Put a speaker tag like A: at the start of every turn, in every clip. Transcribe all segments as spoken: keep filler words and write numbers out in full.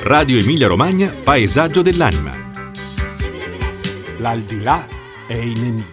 A: Radio Emilia Romagna, Paesaggio dell'anima.
B: L'aldilà è in Emilia.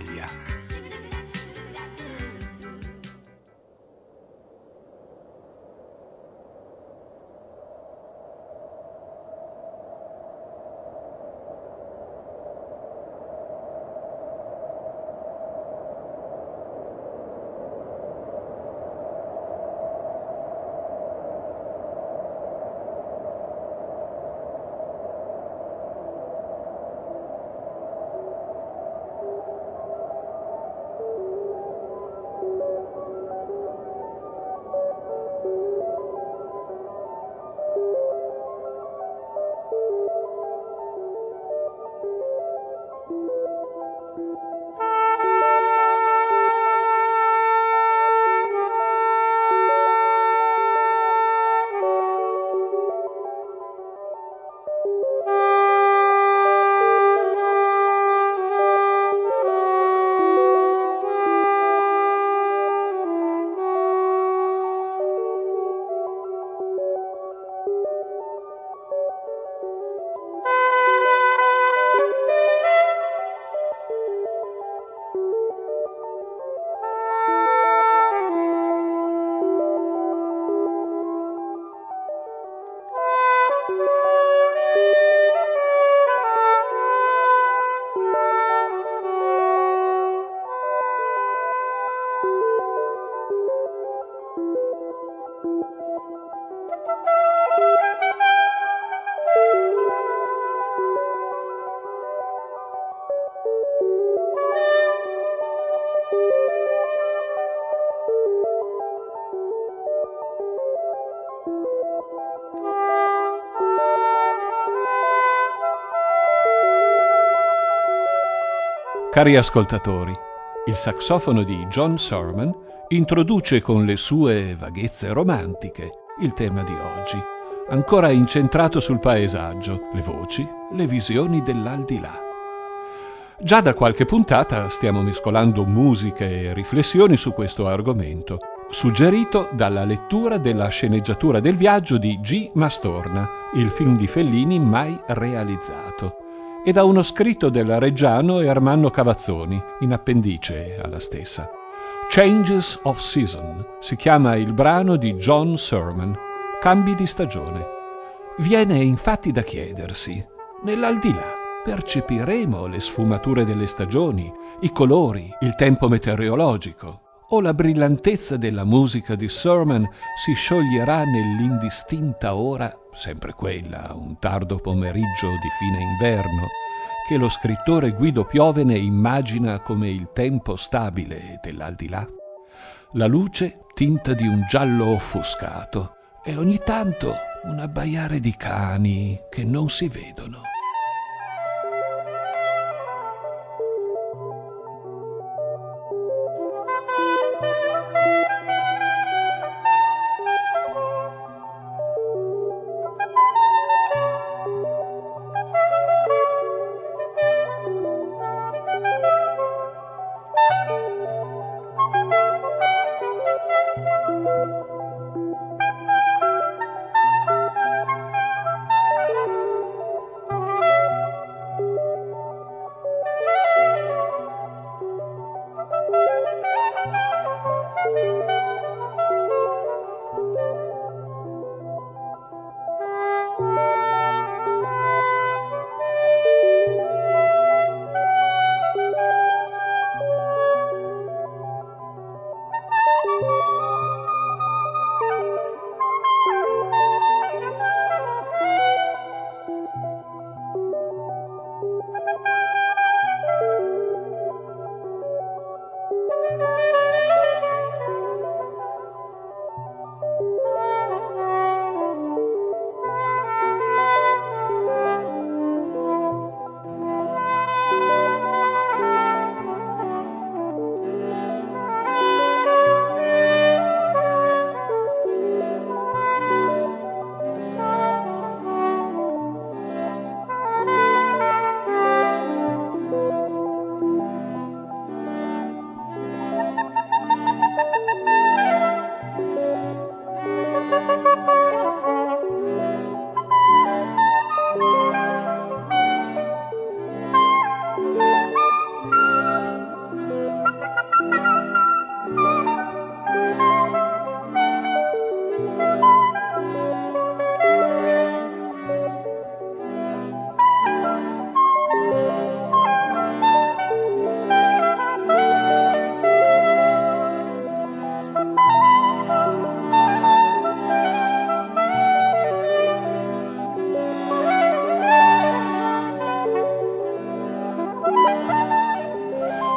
B: Cari ascoltatori, il saxofono di John Surman introduce con le sue vaghezze romantiche il tema di oggi, ancora incentrato sul paesaggio, le voci, le visioni dell'aldilà. Già da qualche puntata stiamo mescolando musiche e riflessioni su questo argomento, suggerito dalla lettura della sceneggiatura del viaggio di G. Mastorna, il film di Fellini mai realizzato, e da uno scritto del reggiano Ermanno Cavazzoni, in appendice alla stessa. Changes of Season si chiama il brano di John Surman, Cambi di stagione. Viene infatti da chiedersi, nell'aldilà percepiremo le sfumature delle stagioni, i colori, il tempo meteorologico, o la brillantezza della musica di Surman si scioglierà nell'indistinta ora, sempre quella, un tardo pomeriggio di fine inverno, che lo scrittore Guido Piovene immagina come il tempo stabile dell'aldilà? La luce tinta di un giallo offuscato e ogni tanto un abbaiare di cani che non si vedono.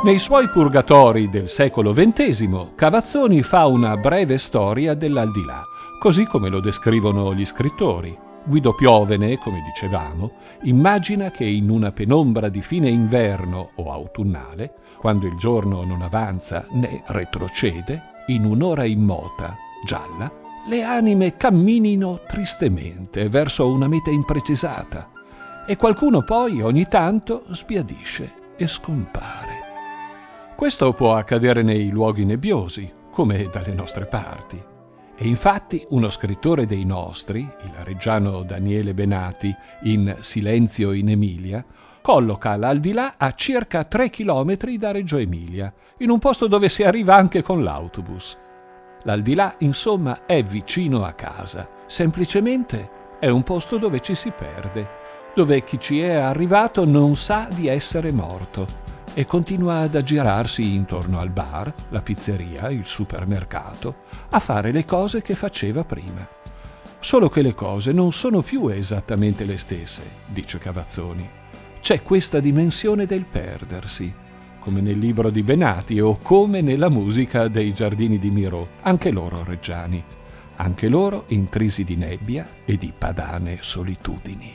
B: Nei suoi Purgatori del secolo ventesimo, Cavazzoni fa una breve storia dell'aldilà, così come lo descrivono gli scrittori. Guido Piovene, come dicevamo, immagina che in una penombra di fine inverno o autunnale, quando il giorno non avanza né retrocede, in un'ora immota, gialla, le anime camminino tristemente verso una meta imprecisata e qualcuno poi ogni tanto sbiadisce e scompare. Questo può accadere nei luoghi nebbiosi, come dalle nostre parti. E infatti uno scrittore dei nostri, il reggiano Daniele Benati, in Silenzio in Emilia, colloca l'aldilà a circa tre chilometri da Reggio Emilia, in un posto dove si arriva anche con l'autobus. L'aldilà, insomma, è vicino a casa, semplicemente è un posto dove ci si perde, dove chi ci è arrivato non sa di essere morto e continua ad aggirarsi intorno al bar, la pizzeria, il supermercato, a fare le cose che faceva prima. Solo che le cose non sono più esattamente le stesse, dice Cavazzoni. C'è questa dimensione del perdersi, come nel libro di Benati o come nella musica dei Giardini di Miró, anche loro reggiani, anche loro intrisi di nebbia e di padane solitudini.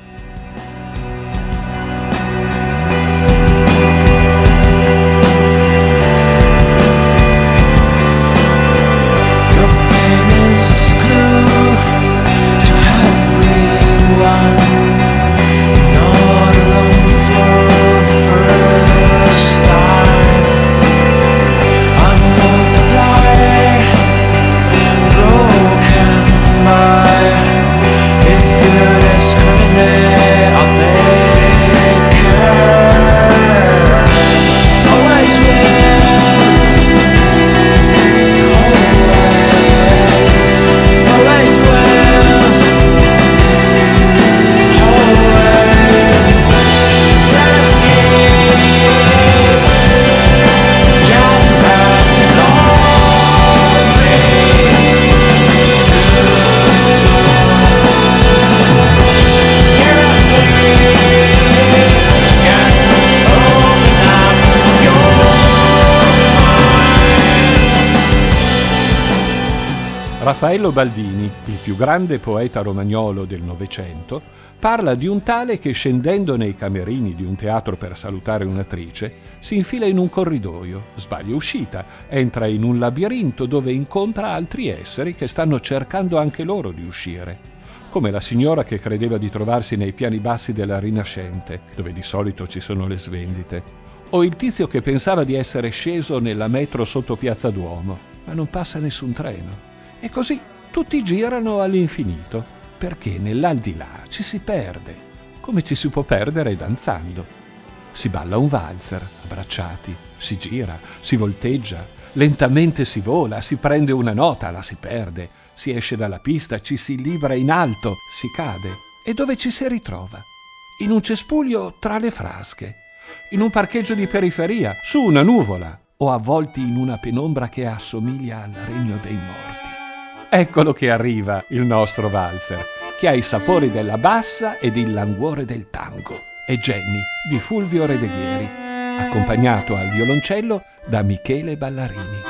B: Raffaello Baldini, il più grande poeta romagnolo del Novecento, parla di un tale che, scendendo nei camerini di un teatro per salutare un'attrice, si infila in un corridoio, sbaglia uscita, entra in un labirinto dove incontra altri esseri che stanno cercando anche loro di uscire, come la signora che credeva di trovarsi nei piani bassi della Rinascente, dove di solito ci sono le svendite, o il tizio che pensava di essere sceso nella metro sotto Piazza Duomo, ma non passa nessun treno. E così tutti girano all'infinito, perché nell'aldilà ci si perde, come ci si può perdere danzando. Si balla un valzer, abbracciati, si gira, si volteggia, lentamente si vola, si prende una nota, la si perde, si esce dalla pista, ci si libra in alto, si cade. E dove ci si ritrova? In un cespuglio tra le frasche, in un parcheggio di periferia, su una nuvola, o avvolti in una penombra che assomiglia al regno dei morti. Eccolo che arriva il nostro valzer, che ha i sapori della bassa ed il languore del tango. È Jenny di Fulvio Redeghieri, accompagnato al violoncello da Michele Ballarini.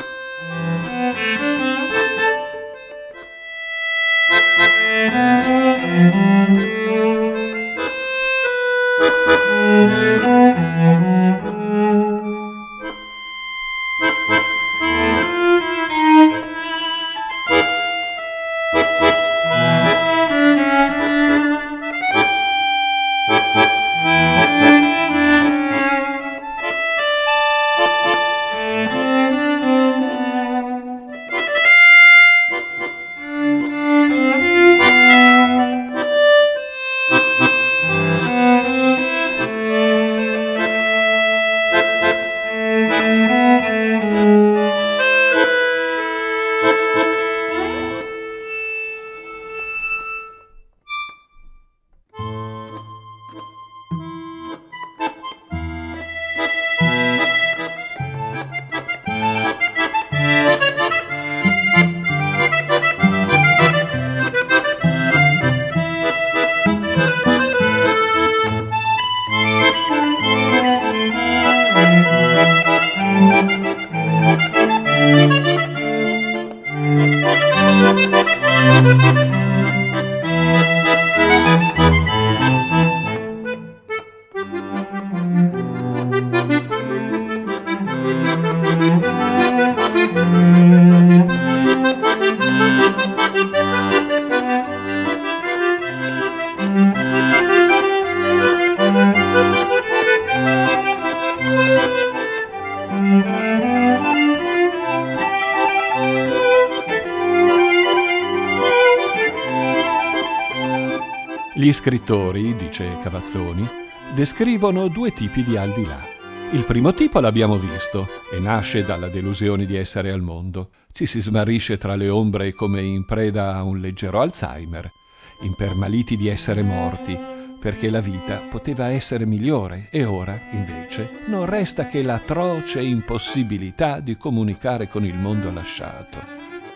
B: Gli scrittori, dice Cavazzoni, descrivono due tipi di al di là. Il primo tipo l'abbiamo visto e nasce dalla delusione di essere al mondo. Ci si smarrisce tra le ombre come in preda a un leggero Alzheimer, impermaliti di essere morti, perché la vita poteva essere migliore e ora, invece, non resta che l'atroce impossibilità di comunicare con il mondo lasciato.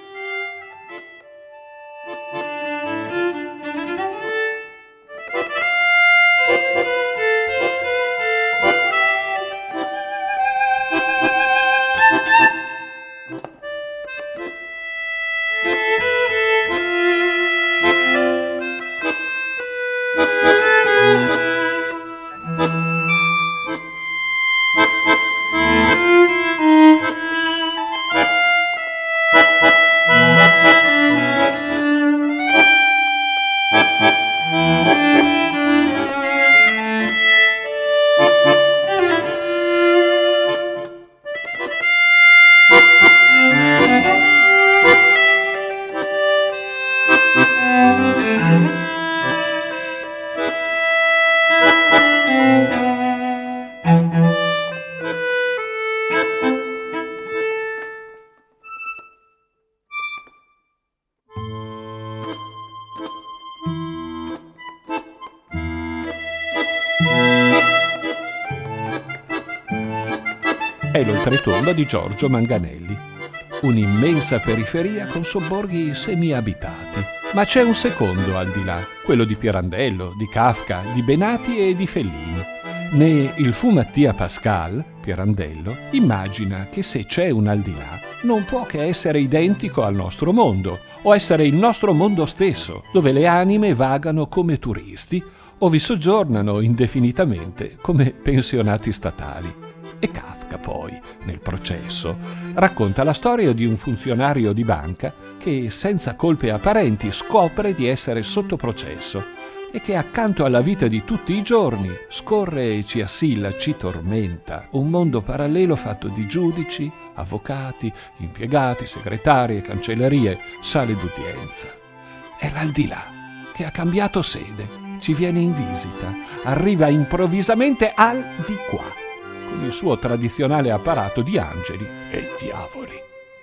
C: È l'oltretomba di Giorgio Manganelli, un'immensa periferia con sobborghi semi-abitati. Ma c'è un secondo al di là, quello di Pirandello, di Kafka, di Benati e di Fellini. Né il fu Mattia Pascal, Pirandello, immagina che se c'è un al di là non può che essere identico al nostro mondo, o essere il nostro mondo stesso, dove le anime vagano come turisti o vi soggiornano indefinitamente come pensionati statali. E Kafka poi, nel processo, racconta la storia di un funzionario di banca che, senza colpe apparenti, scopre di essere sotto processo e che accanto alla vita di tutti i giorni scorre e ci assilla, ci tormenta, un mondo parallelo fatto di giudici, avvocati, impiegati, segretari e cancellerie, sale d'udienza. È l'aldilà che ha cambiato sede, ci viene in visita, arriva improvvisamente al di qua, con il suo tradizionale apparato di angeli e diavoli.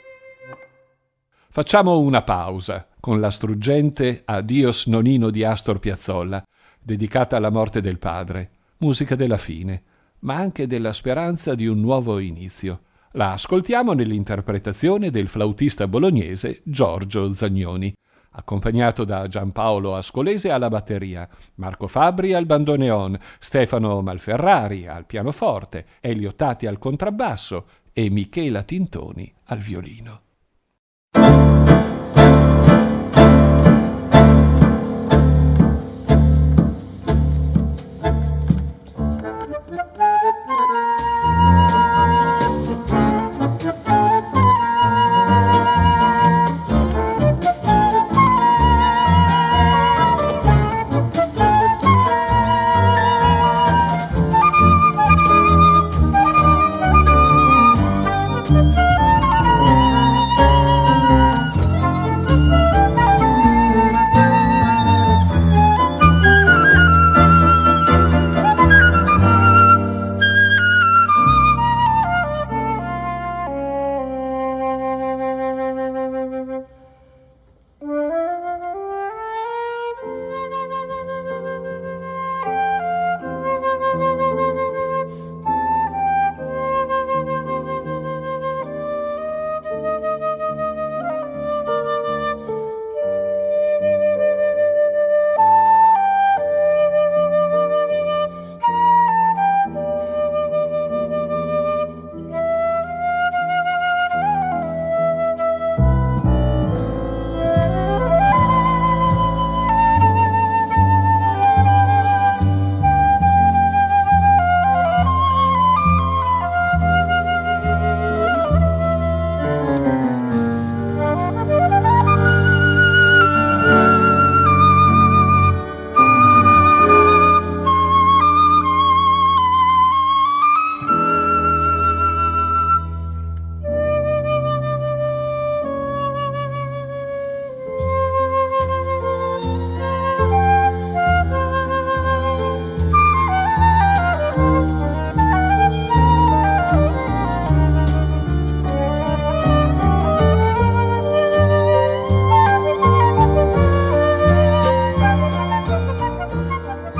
C: Facciamo una pausa con la struggente Adios Nonino di Astor Piazzolla, dedicata alla morte del padre, musica della fine, ma anche della speranza di un nuovo inizio. La ascoltiamo nell'interpretazione del flautista bolognese Giorgio Zagnoni, accompagnato da Giampaolo Ascolese alla batteria, Marco Fabbri al bandoneon, Stefano Malferrari al pianoforte, Elio Tati al contrabbasso e Michela Tintoni al violino.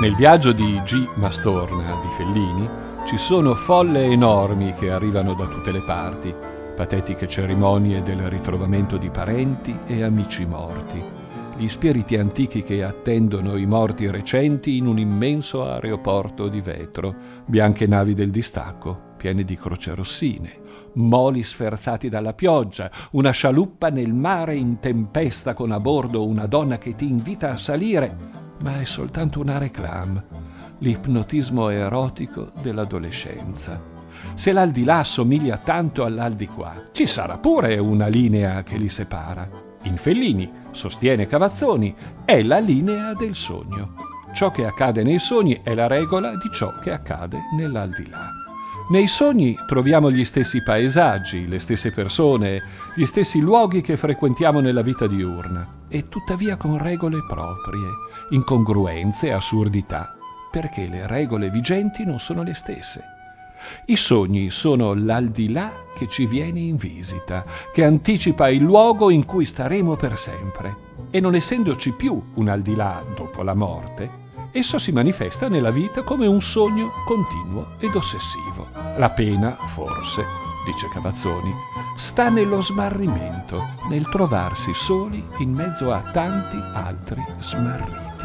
B: Nel viaggio di G. Mastorna di Fellini ci sono folle enormi che arrivano da tutte le parti, patetiche cerimonie del ritrovamento di parenti e amici morti, gli spiriti antichi che attendono i morti recenti in un immenso aeroporto di vetro, bianche navi del distacco piene di crocerossine, moli sferzati dalla pioggia, una scialuppa nel mare in tempesta con a bordo una donna che ti invita a salire, ma è soltanto una réclame, l'ipnotismo erotico dell'adolescenza. Se l'aldilà somiglia tanto all'aldiquà, ci sarà pure una linea che li separa. In Fellini, sostiene Cavazzoni, è la linea del sogno. Ciò che accade nei sogni è la regola di ciò che accade nell'aldilà. Nei sogni troviamo gli stessi paesaggi, le stesse persone, gli stessi luoghi che frequentiamo nella vita diurna, e tuttavia con regole proprie, incongruenze, assurdità, perché le regole vigenti non sono le stesse. I sogni sono l'aldilà che ci viene in visita, che anticipa il luogo in cui staremo per sempre, e non essendoci più un aldilà dopo la morte, esso si manifesta nella vita come un sogno continuo ed ossessivo. La pena, forse, dice Cavazzoni, sta nello smarrimento, nel trovarsi soli in mezzo a tanti altri smarriti.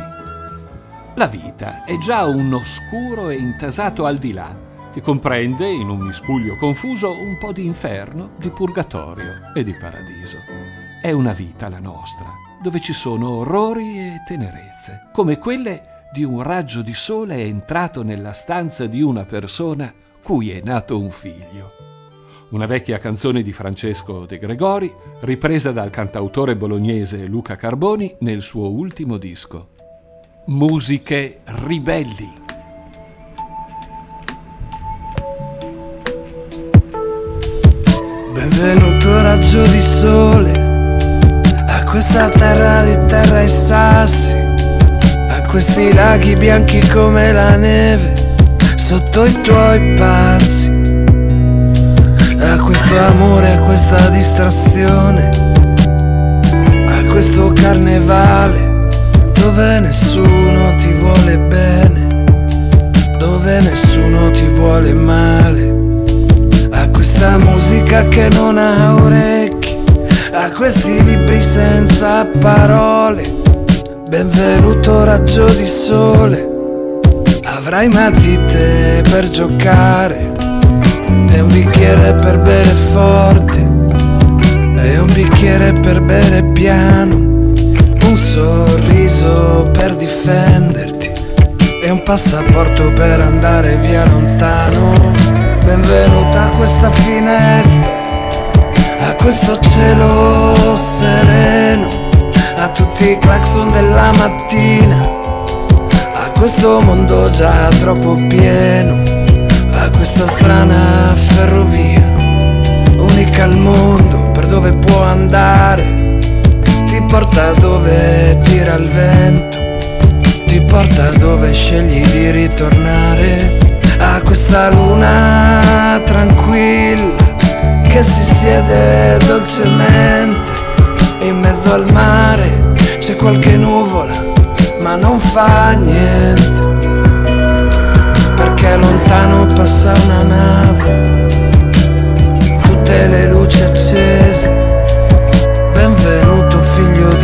B: La vita è già un oscuro e intasato aldilà che comprende, in un miscuglio confuso, un po' di inferno, di purgatorio e di paradiso. È una vita, la nostra, dove ci sono orrori e tenerezze, come quelle di un raggio di sole è entrato nella stanza di una persona cui è nato un figlio. Una vecchia canzone di Francesco De Gregori, ripresa dal cantautore bolognese Luca Carboni nel suo ultimo disco. Musiche ribelli.
D: Benvenuto raggio di sole a questa terra di terra e sassi, questi laghi bianchi come la neve sotto i tuoi passi, a questo amore, a questa distrazione, a questo carnevale dove nessuno ti vuole bene, dove nessuno ti vuole male, a questa musica che non ha orecchi, a questi libri senza parole. Benvenuto raggio di sole, avrai matite per giocare e un bicchiere per bere forte e un bicchiere per bere piano, un sorriso per difenderti e un passaporto per andare via lontano. Benvenuta a questa finestra, a questo cielo sereno, a tutti i clacson della mattina, a questo mondo già troppo pieno, a questa strana ferrovia, unica al mondo per dove può andare, ti porta dove tira il vento, ti porta dove scegli di ritornare, a questa luna tranquilla che si siede dolcemente in mezzo al mare, c'è qualche nuvola ma non fa niente, perché lontano passa una nave, tutte le luci accese. Benvenuto figlio